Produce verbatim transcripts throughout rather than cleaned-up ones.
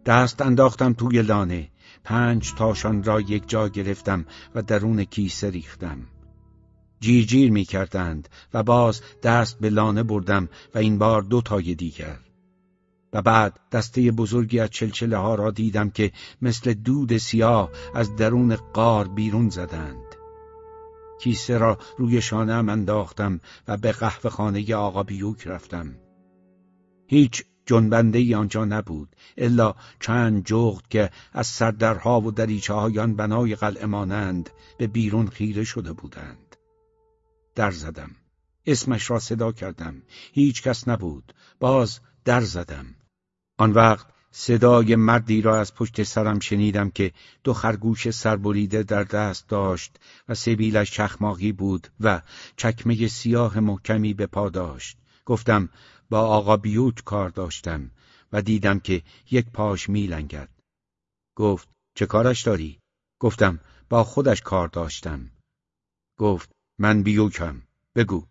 دست انداختم توی لانه، پنج تاشان را یک جا گرفتم و درون کیسه ریختم. جیر جیر می کردند و باز دست به لانه بردم و این بار دو تای دیگر. و بعد دسته بزرگی از چلچله ها را دیدم که مثل دود سیاه از درون غار بیرون زدند. کیسه را روی شانه‌ام انداختم و به قهوه خانه آقا بیوک رفتم. هیچ جنبنده ای آنجا نبود الا چند جغد که از سردرها و دریچه هایان بنای قلعه مانند به بیرون خیره شده بودند. در زدم. اسمش را صدا کردم. هیچ کس نبود. باز در زدم. آن وقت صدای مردی را از پشت سرم شنیدم که دو خرگوش سربریده در دست داشت و سبیلش چخماقی بود و چکمه سیاه محکمی به پا داشت. گفتم با آقا بیوک کار داشتم و دیدم که یک پاش میلنگد. گفت چه کارش داری؟ گفتم با خودش کار داشتم. گفت من بیوکم، بگو.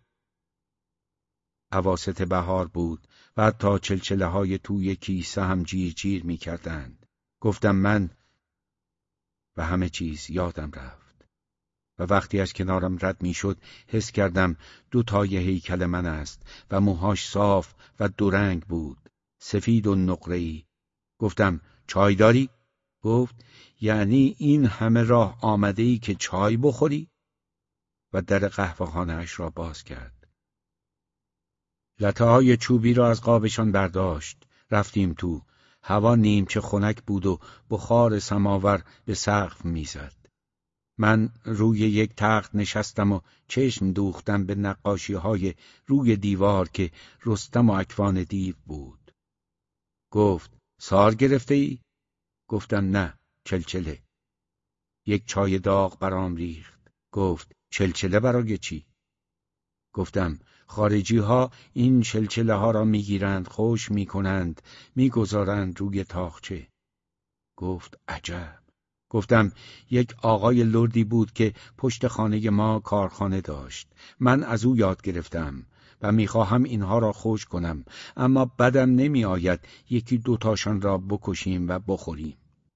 اواسط بهار بود و حتی چلچله های توی کیسه هم جیر جیر می کردند. گفتم من و همه چیز یادم رفت و وقتی از کنارم رد می شد حس کردم دو تای هیکل من است و موهاش صاف و دورنگ بود، سفید و نقره‌ای. گفتم چای داری؟ گفت یعنی این همه راه آمده ای که چای بخوری؟ و در قهوه خانه اش را باز کرد. لطه های چوبی را از قابشان برداشت. رفتیم تو. هوا نیمچه خنک بود و بخار سماور به سقف میزد. من روی یک تخت نشستم و چشم دوختم به نقاشی های روی دیوار که رستم و اکوان دیو بود. گفت سار گرفته ای؟ گفتم نه، چلچله. یک چای داغ برام ریخت. گفت چلچله برای چی؟ گفتم خارجی ها این چلچله ها را میگیرند، خوش میکنند، میگذارند روی تاقچه. گفت عجب. گفتم یک آقای لردی بود که پشت خانه ما کارخانه داشت. من از او یاد گرفتم و میخواهم اینها را خوش کنم، اما بدم نمی آید یکی دوتاشان را بکشیم و بخوریم.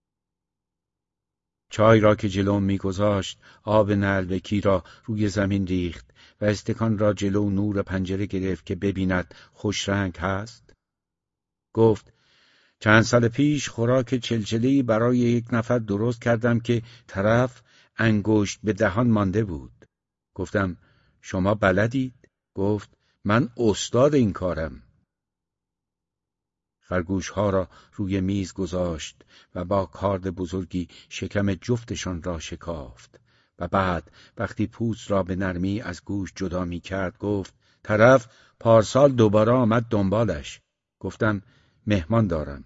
چای را که جلو میگذاشت آب نعلبکی را روی زمین ریخت و استکان را جلو نور پنجره گرفت که ببیند خوش رنگ هست. گفت چند سال پیش خوراک چلچله‌ای برای یک نفر درست کردم که طرف انگشت به دهان مانده بود. گفتم شما بلدید؟ گفت من استاد این کارم. خرگوش ها را روی میز گذاشت و با کارد بزرگی شکم جفتشان را شکافت و بعد وقتی پوست را به نرمی از گوش جدا می کرد گفت طرف پارسال دوباره آمد دنبالش. گفتم مهمان دارم.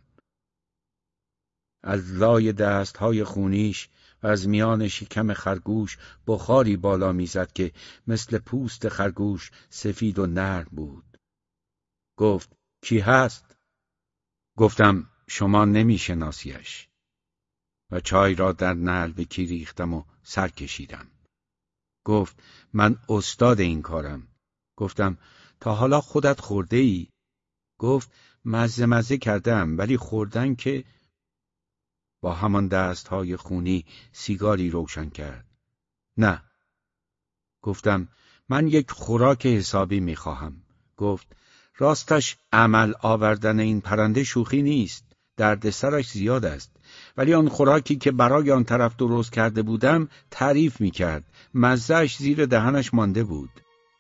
از لای دست های خونیش و از میان شکم خرگوش بخاری بالا میزد که مثل پوست خرگوش سفید و نرم بود. گفت کی هست؟ گفتم شما نمیشناسیش و چای را در نعلبکی ریختم و سر کشیدم. گفت من استاد این کارم. گفتم تا حالا خودت خورده ای؟ گفت مزه مزه کردم ولی خوردن که. با همان دستهای خونی سیگاری روشن کرد. نه. گفتم من یک خوراک حسابی میخواهم. گفت راستش عمل آوردن این پرنده شوخی نیست، دردسرش زیاد است، ولی آن خوراکی که برای آن طرف درست کرده بودم تعریف میکرد، مزهش زیر دهنش مانده بود.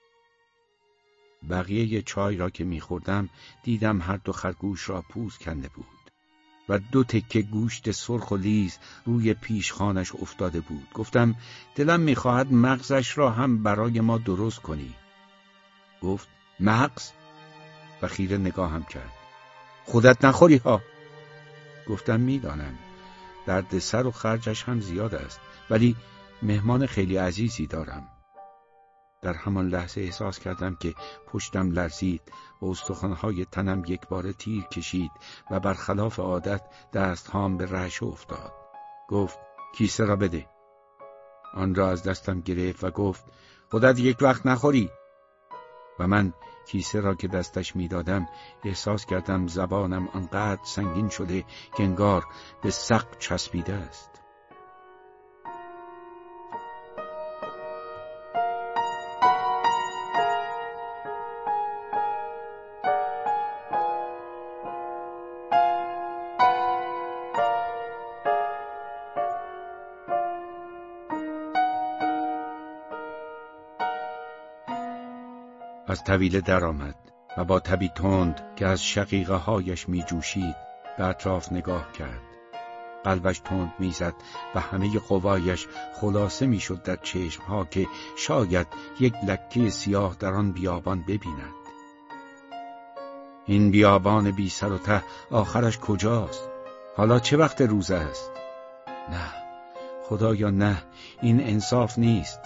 بقیه چای را که میخوردم دیدم هر دو خرگوش را پوست کنده بود و دو تکه گوشت سرخ و لیز روی پیشخانش افتاده بود. گفتم دلم میخواهد مغزش را هم برای ما درست کنی. گفت مغز؟ و خیره نگاهم کرد. خودت نخوری ها. گفتم میدانم درد سر و خرجش هم زیاد است، ولی مهمان خیلی عزیزی دارم. در همان لحظه احساس کردم که پشتم لرزید و استخوان‌های تنم یک بار تیر کشید و برخلاف عادت دستهام به رعشه افتاد. گفت کیسه را بده. آن را از دستم گرفت و گفت خودت یک وقت نخوری. و من کیسه را که دستش میدادم احساس کردم زبانم آنقدر سنگین شده که انگار به سقف چسبیده است. از طویله در آمد و با تبی تند که از شقیقه هایش می جوشید به اطراف نگاه کرد. قلبش تند می زد و همه قوایش خلاصه می شد در چشم ها که شاید یک لکه سیاه در آن بیابان ببیند. این بیابان بی سر و ته آخرش کجاست؟ حالا چه وقت روز است؟ نه، خدایا نه، این انصاف نیست.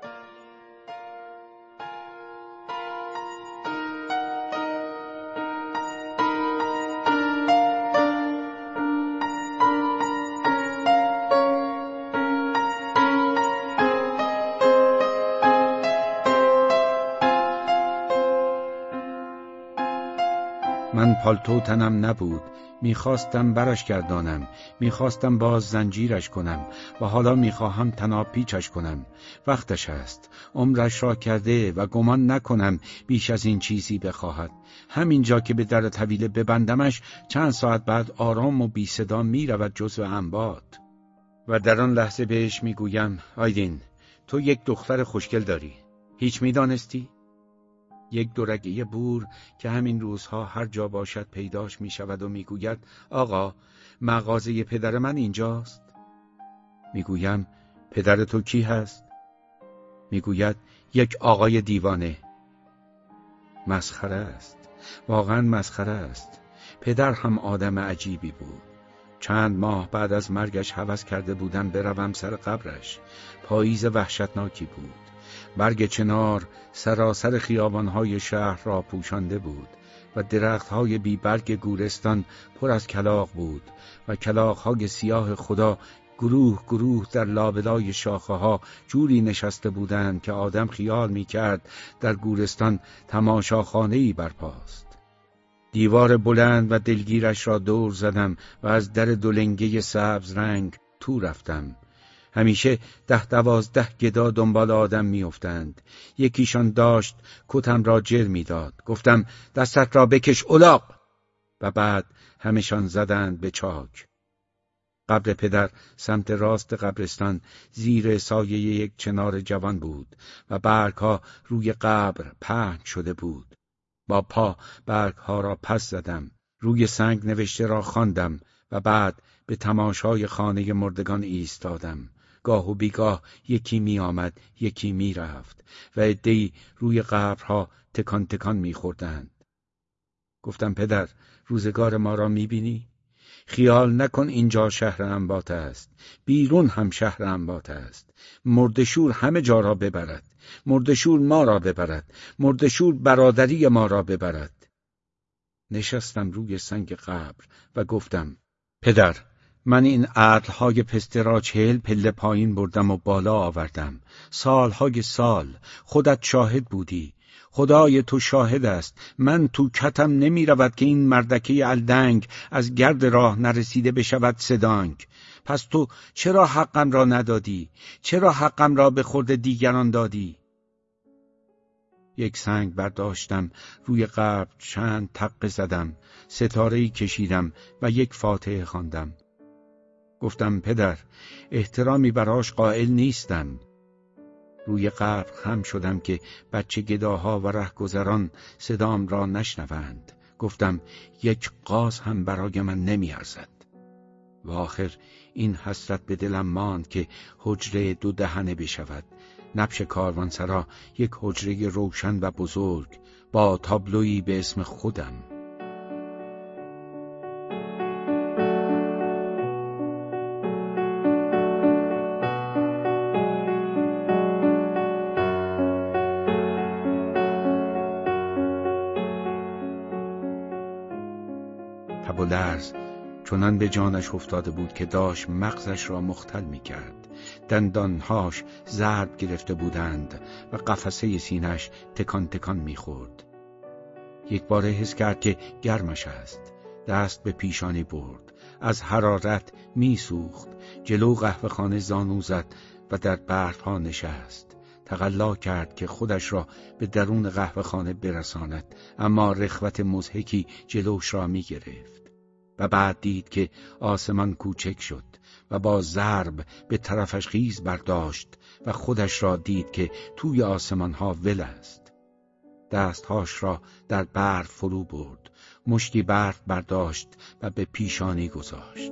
من پالتو تنم نبود، میخواستم برش گردانم، میخواستم باز زنجیرش کنم و حالا میخواهم طناب پیچش کنم. وقتش است، عمرش را کرده و گمان نکنم بیش از این چیزی بخواهد. همینجا که به در طویله ببندمش چند ساعت بعد آرام و بی صدا میرود جزو انبات. و در آن لحظه بهش میگویم آیدین، تو یک دختر خوشگل داری، هیچ میدانستی؟ یک دورگه بور که همین روزها هر جا باشد پیداش می شود و می گوید آقا، مغازه پدر من اینجاست. می گویم پدر تو کی هست؟ می گوید یک آقای دیوانه. مسخره است، واقعا مسخره است. پدر هم آدم عجیبی بود. چند ماه بعد از مرگش هوس کرده بودم بروم سر قبرش. پاییز وحشتناکی بود. برگ چنار سراسر خیابانهای شهر را پوشانده بود و درختهای بی برگ گورستان پر از کلاغ بود و کلاغهای سیاه خدا گروه گروه در لابلای شاخه ها جوری نشسته بودند که آدم خیال می کرد در گورستان تماشاخانه‌ای برپاست. دیوار بلند و دلگیرش را دور زدم و از در دولنگه سبز رنگ تو رفتم. همیشه ده دوازده گدا دنبال آدم می افتند. یکیشان داشت کتم را جر می داد. گفتم دستت را بکش الاغ، و بعد همشان زدند به چاک. قبر پدر سمت راست قبرستان زیر سایه یک چنار جوان بود و برگها روی قبر پهن شده بود. با پا برگها را پس زدم. روی سنگ نوشته را خواندم و بعد به تماشای خانه مردگان ایستادم. گاه و بیگاه یکی می آمد، یکی می رفت و عده‌ای روی قبرها تکان تکان می خوردند. گفتم پدر، روزگار ما را می بینی؟ خیال نکن اینجا شهر انبات است. بیرون هم شهر انبات است. مردشور همه جا را ببرد. مردشور ما را ببرد. مردشور برادری ما را ببرد. نشستم روی سنگ قبر و گفتم پدر، من این عدلهای پسته را چهل پله پایین بردم و بالا آوردم. سالهای سال، خودت شاهد بودی. خدای تو شاهد است. من تو کتم نمی رود که این مردکه الدنگ از گرد راه نرسیده بشود سدانگ. پس تو چرا حقم را ندادی؟ چرا حقم را به خورد دیگران دادی؟ یک سنگ برداشتم، روی قبر چند تقه زدم، ستاره‌ای کشیدم و یک فاتحه خواندم. گفتم پدر، احترامی براش قائل نیستم. روی قبر خم شدم که بچه گداها و رهگذران صدام را نشنوند. گفتم یک قاز هم برای من نمی ارزد. و آخر این حسرت به دلم ماند که حجره دو دهنه بشود. نبش کاروانسرا یک حجره روشن و بزرگ با تابلویی به اسم خودم. تب و لرز چنان به جانش افتاده بود که داشت مغزش را مختل می کرد. دندانهاش ضرب گرفته بودند و قفسه سینه‌اش تکان تکان می‌خورد. یک باره حس کرد که گرمش است. دست به پیشانی برد. از حرارت می‌سوخت. جلو قهوه‌خانه زانو زد و در برف‌ها نشست. تقلا کرد که خودش را به درون قهوه‌خانه برساند، اما رخوت مضحکی جلوش را می‌گرفت. و بعد دید که آسمان کوچک شد و با ضرب به طرفش خیز برداشت و خودش را دید که توی آسمان‌ها ول است. دستهاش را در برف فرو برد، مشتی برف برداشت و به پیشانی گذاشت.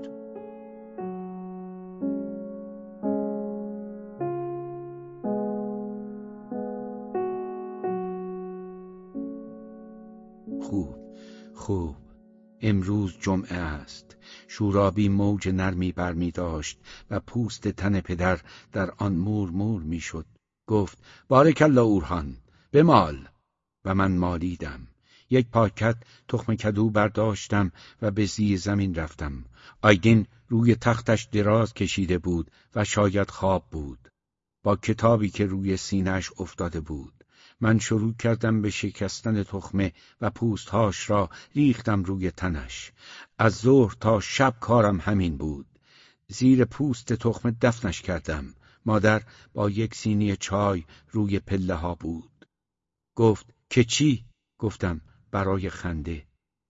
خوب، خوب. امروز جمعه است. شورابی موج نرمی برمی داشت و پوست تن پدر در آن مور مور می شد. گفت بارکالله اورهان، بمال. و من مالیدم. یک پاکت تخم کدو برداشتم و به زیر زمین رفتم. آیدین روی تختش دراز کشیده بود و شاید خواب بود، با کتابی که روی سینه‌اش افتاده بود. من شروع کردم به شکستن تخمه و پوستهاش را ریختم روی تنش. از ظهر تا شب کارم همین بود. زیر پوست تخمه دفنش کردم. مادر با یک سینی چای روی پله ها بود. گفت که چی؟ گفتم برای خنده.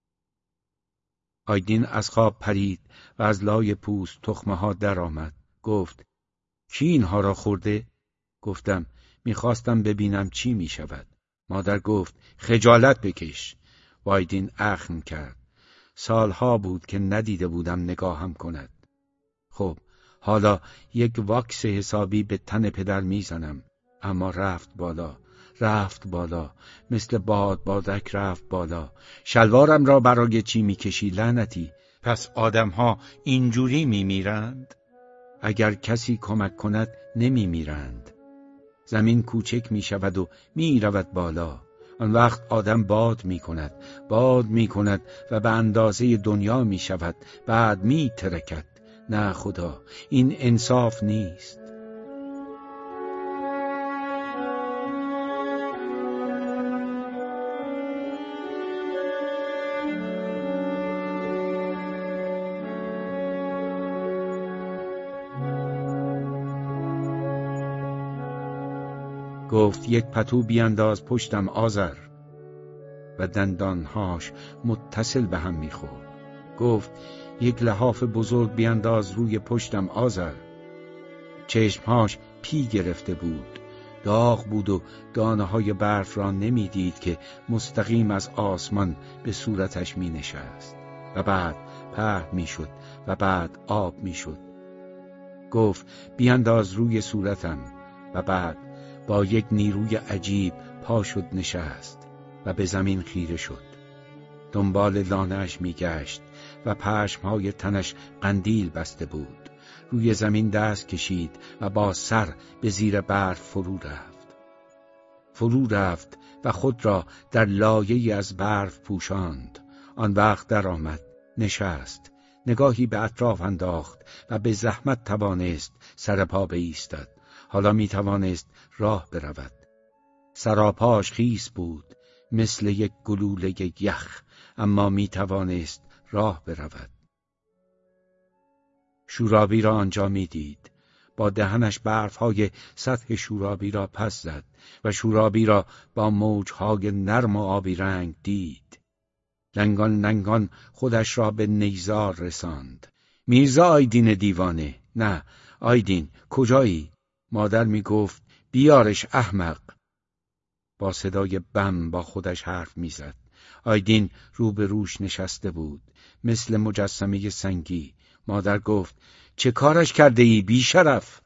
آیدین از خواب پرید و از لای پوست تخمه ها در آمد. گفت کی اینها را خورده؟ گفتم میخواستم ببینم چی میشود. مادر گفت خجالت بکش. آیدین اخم کرد. سالها بود که ندیده بودم نگاهم کند. خب حالا یک واکس حسابی به تن پدر میزنم. اما رفت بالا، رفت بالا، مثل باد بادک رفت بالا. شلوارم را برای چی میکشی لعنتی؟ پس آدمها اینجوری میمیرند؟ اگر کسی کمک کند نمیمیرند. زمین کوچک می شود و می رود بالا. آن وقت آدم باد می کند، باد می کند و به اندازه دنیا می شود، بعد می ترکد. نه خدا، این انصاف نیست. گفت یک پتو بیانداز پشتم آذر. و دندانهاش متصل به هم میخورد. گفت یک لحاف بزرگ بیانداز روی پشتم آذر. چشمهاش پی گرفته بود. داغ بود و دانه های برف را نمیدید که مستقیم از آسمان به صورتش می نشست و بعد پهن می شد و بعد آب می شد. گفت بیانداز روی صورتم و بعد با یک نیروی عجیب پا شد نشست و به زمین خیره شد. دنبال لانه‌اش میگشت و پشمهای تنش قندیل بسته بود. روی زمین دست کشید و با سر به زیر برف فرو رفت. فرو رفت و خود را در لایه‌ای از برف پوشاند. آن وقت در آمد، نشست، نگاهی به اطراف انداخت و به زحمت توانست سر پا بایستد. حالا می توانست راه برود. سراپاش خیس بود مثل یک گلوله یخ، اما می توانست راه برود. شورابی را آنجا می دید. با دهنش برفهای سطح شورابی را پس زد و شورابی را با موجهای نرم و آبی رنگ دید. لنگان لنگان خودش را به نیزار رساند. میرزا آیدین دیوانه، نه آیدین کجایی؟ مادر می گفت بیارش احمق. با صدای بم با خودش حرف می زد. آیدین رو به روش نشسته بود مثل مجسمه سنگی. مادر گفت چه کارش کرده ای بی شرف؟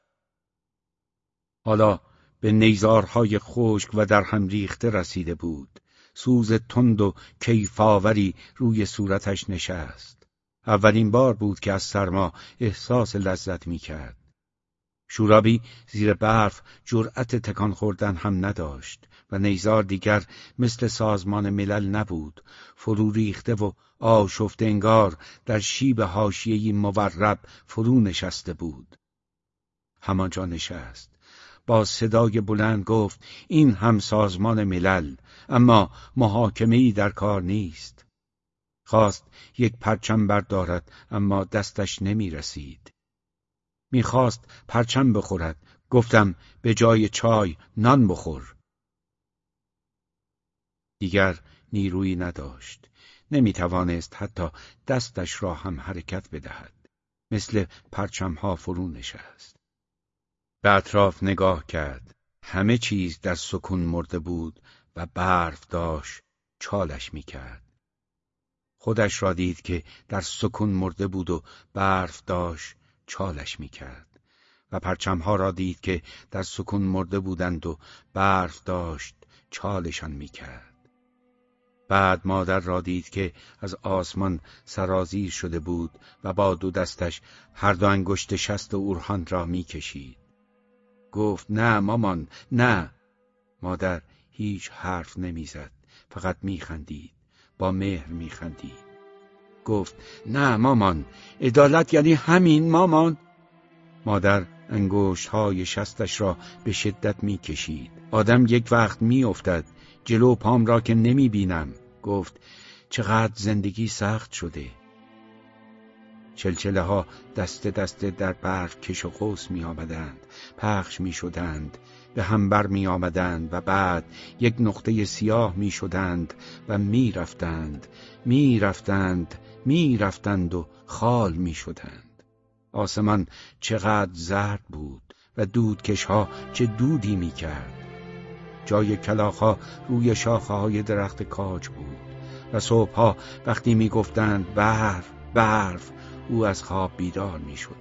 حالا به نیزارهای خشک و در هم ریخته رسیده بود. سوز تند و کیفاوری روی صورتش نشست. اولین بار بود که از سرما احساس لذت می کرد. شورابی زیر برف جرأت تکان خوردن هم نداشت و نیزار دیگر مثل سازمان ملل نبود. فرو ریخته و آشفته انگار در شیب حاشیه‌ای مورب فرو نشسته بود. همانجا نشست. با صدای بلند گفت این هم سازمان ملل، اما محاکمه‌ای در کار نیست. خواست یک پرچم بردارد اما دستش نمی رسید. می خواست پرچم بخورد. گفتم به جای چای نان بخور. دیگر نیرویی نداشت. نمی توانست حتی دستش را هم حرکت بدهد. مثل پرچم ها فرو نشست. به اطراف نگاه کرد. همه چیز در سکون مرده بود و برف داشت چالش می کرد. خودش را دید که در سکون مرده بود و برف داشت چالش می کرد و پرچمها را دید که در سکون مرده بودند و برف داشت چالشان می کرد. بعد مادر را دید که از آسمان سرازیر شده بود و با دو دستش هر دو انگشت شست اورهان را می کشید. گفت نه مامان نه. مادر هیچ حرف نمی زد، فقط می خندید، با مهر می خندید. گفت نه مامان، عدالت یعنی همین مامان. مادر انگشت های شستش را به شدت می کشید. آدم یک وقت می افتد، جلو پام را که نمی بینم. گفت چقدر زندگی سخت شده. چلچله ها دست دست در برف کش و قوس می آمدند، پخش می شدند، به هم بر می آمدند و بعد یک نقطه سیاه می شدند و می رفتند، می رفتند، می رفتند و خال می شدند. آسمان چقدر زرد بود و دودکش ها چه دودی می کرد. جای کلاغ ها روی شاخه های درخت کاج بود و صبح ها وقتی می گفتند برف برف او از خواب بیدار می شد.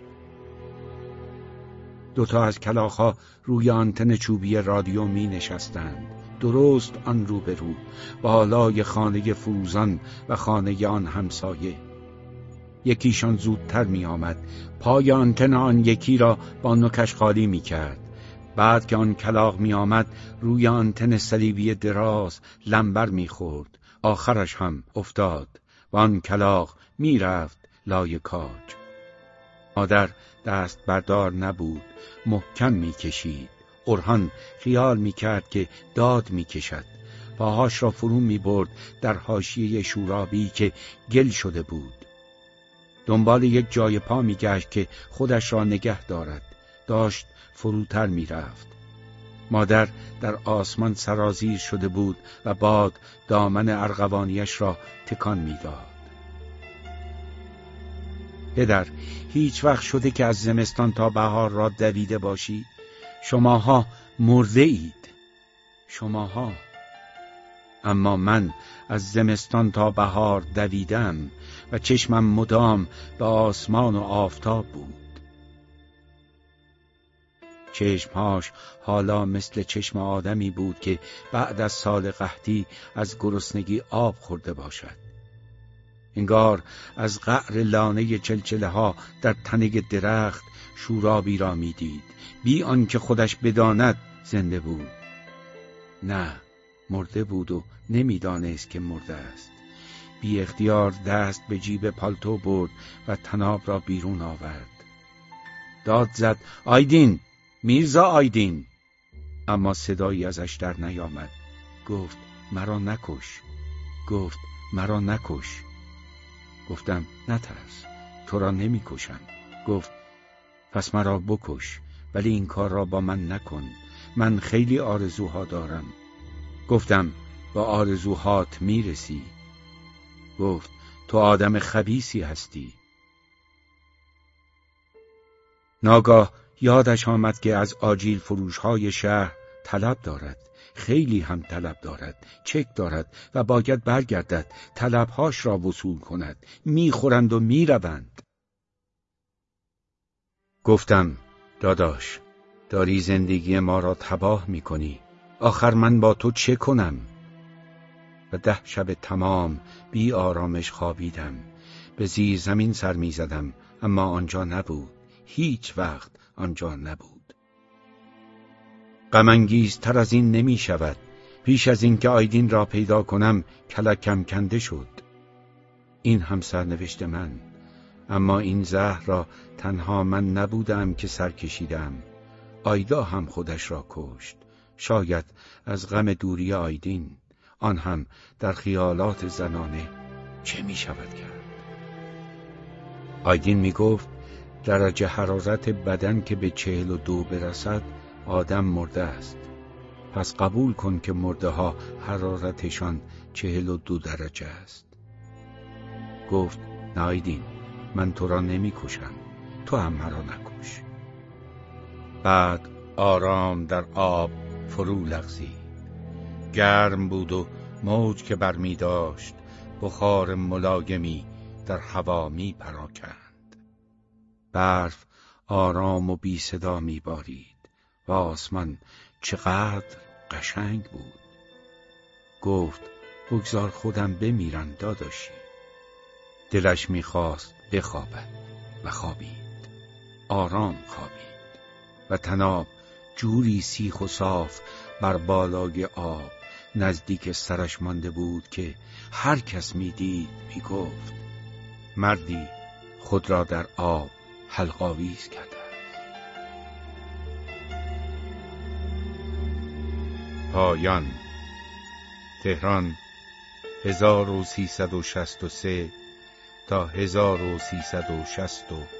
دوتا از کلاغ‌ها روی آنتن چوبی رادیو می نشستند، درست آن رو به رو، بالای خانه فروزان و خانه آن همسایه. یکیشان زودتر می آمد، پای آنتن آن یکی را با نوکش خالی می کرد. بعد که آن کلاغ می آمد روی آنتن صلیبی دراز لنبر می خورد. آخرش هم افتاد و آن کلاغ می رفت لای کاج. مادر دست بردار نبود، محکم می کشید. اورهان خیال می کرد که داد می کشد. پاهاش را فرو می برد در حاشیه شورابی که گل شده بود. دنبال یک جای پا می گشت که خودش را نگه دارد. داشت فروتر می رفت. مادر در آسمان سرازیر شده بود و باد دامن ارغوانیش را تکان می داد. پدر، هیچ وقت شده که از زمستان تا بهار را دویده باشی؟ شماها مرده اید. شماها. اما من از زمستان تا بهار دویدم و چشمم مدام به آسمان و آفتاب بود. چشمهاش حالا مثل چشم آدمی بود که بعد از سال قحطی از گرسنگی آب خورده باشد. انگار از قعر لانه چلچله ها در تنگ درخت شورابی را می دید، بی آنکه خودش بداند زنده بود. نه، مرده بود و نمیدانست که مرده است. بی اختیار دست به جیب پالتو برد و طناب را بیرون آورد. داد زد آیدین، میرزا آیدین. اما صدایی ازش در نیامد. گفت مرا نکش. گفت مرا نکش. گفتم نترس، تو را نمی کشم. گفت پس مرا بکش، ولی این کار را با من نکن، من خیلی آرزوها دارم. گفتم با آرزوهات می رسی. گفت تو آدم خبیثی هستی. ناگاه یادش آمد که از آجیل فروش‌های شهر طلب دارد، خیلی هم طلب دارد، چک دارد و باید برگردد، طلبهاش را وصول کند. میخورند و میروند. گفتم داداش، داری زندگی ما را تباه میکنی. آخر من با تو چه کنم؟ و ده شب تمام بی آرامش خوابیدم. به زیر زمین سر میزدم اما آنجا نبود. هیچ وقت آنجا نبود. غم انگیزتر از این نمی شود. پیش از این که آیدین را پیدا کنم کلکم کنده شد. این هم سرنوشت من. اما این زهر را تنها من نبودم که سر کشیدم. آیدا هم خودش را کشت، شاید از غم دوری آیدین، آن هم در خیالات زنانه. چه می شود کرد؟ آیدین می گفت درجه حرارت بدن که به چهل و دو برسد آدم مرده است. پس قبول کن که مرده ها حرارتشان چهل و دو درجه است. گفت نه آیدین، من تو را نمی کشم، تو هم مرا نکش. بعد آرام در آب فرو لغزید. گرم بود و موج که برمی داشت بخار ملایمی در هوا می پراکند. برف آرام و بی صدا می بارید و آسمان چقدر قشنگ بود. گفت بگذار خودم بمیرم داداشی. دلش می خواست بخوابد و خوابید. آرام خوابید و طناب جوری سیخ و صاف بر بالای آب نزدیک سرش مانده بود که هر کس می دید می گفت مردی خود را در آب حلق‌آویز کرده. پایان. تهران هزار و سیصد و شصت و سه تا هزار و سیصد و شصت و